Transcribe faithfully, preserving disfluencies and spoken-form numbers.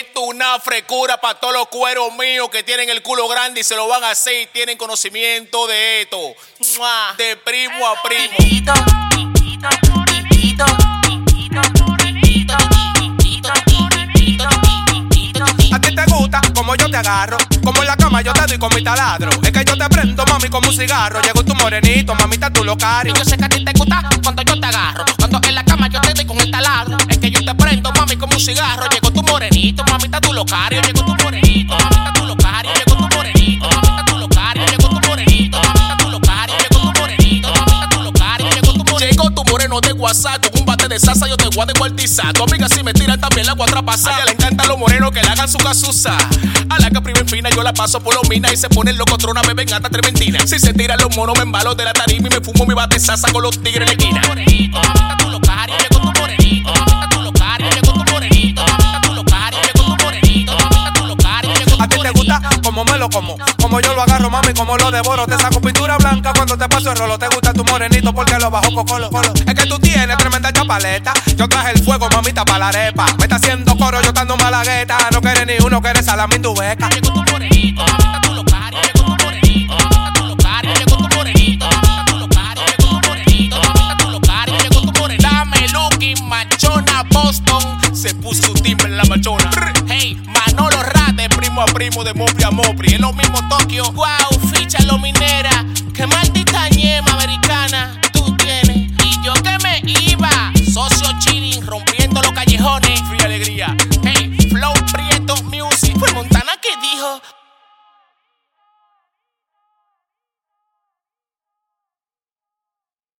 Esto es una frescura para todos los cueros míos que tienen el culo grande y se lo van a hacer y tienen conocimiento de esto. ¡Mua! De primo a primo. Chiquito, chiquito, chiquito, chiquito, chiquito, chiquito, chiquito, chiquito. A ti te gusta como yo te agarro, como en la cama yo te doy con mi taladro. Es que yo te prendo, mami, como un cigarro. Llegó tu morenito, mamita, tú lo cari. Yo sé que a ti te gusta cuando yo te agarro, cuando en la cama yo te doy con el taladro. Es que yo te prendo, mami, como un cigarro. Llegó tu morenito, mamita, tu locario. Llegó tu morenito, mamita, tu locario. Llegó tu morenito, mamita, tu locario. Llegó tu morenito, mamita, tu locario. Llegó tu morenito, mamita, tu locario. Llegó tu morenito. Llegó tu moreno de WhatsApp con un bate de salsa, yo te voy a descuartizar. Tu amiga si me tiran también la voy a traspasar. A ella le encantan los morenos que le hagan su casusa. A la que primen fina yo la paso por los minas y se pone loco trona, beben hasta trementina. Si se tiran los monos me embalo de la tarima y me fumo mi bate de salsa con los tigres en la esquina. Morenito, mamita, tu locario. Llegó tu morenito, mamita, tu locario. Llegó tu morenito, mamita, tu locario. Llegó tu morenito, mamita, tu locario. Llegó tu A ti te gusta como me lo como, como yo lo agarro, mami, como lo devoro. Te saco pintura blanca cuando te paso el rolo. Te gusta tu morenito porque lo bajo cocolo, colo. Es que tú tienes tremenda chapaleta. Yo traje el fuego, mamita, pa' la arepa. Me está haciendo coro, yo estando malagueta. No quieres ni uno, quieres salami en tu beca. Llegó tu morenito, mamita, tu locario. Llegó tu morenito, mamita, tu locario. Llegó tu morenito, mamita, tu locario. Llegó tu morenito, mamita, tu locario. Llegó tu morenito. Dame Lucky, machona Boston. Se puso un timbre en la machona. Hey, Manolo Rate, primo a primo de Mopri a Mopri. Es lo mismo Tokio. wow, ficha lo minera.